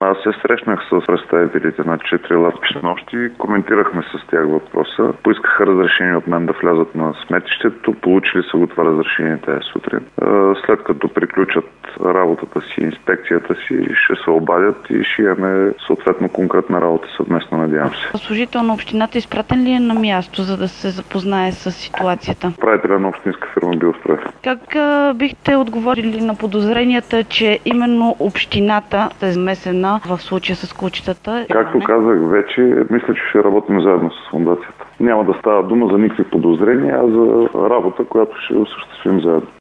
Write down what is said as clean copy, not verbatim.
Аз се срещнах с представителите на 4 лапи снощи, коментирахме с тях въпроса. Поискаха разрешение от мен да влязат на сметището, получили са го това разрешение тази сутрин. След като приключат работата си, инспекцията си, ще се обадят и ще имаме съответно конкретна работа съвместно, надявам се. Служител на общината изпратен ли е на място, за да се запознае с ситуацията? Управителя на общинска фирма Биострой. Как бихте отговорили на подозренията, че именно общината е замесена в случая с кучетата? Както казах вече, мисля, че ще работим заедно с фондацията. Няма да става дума за никакви подозрения, а за работа, която ще осъществим заедно.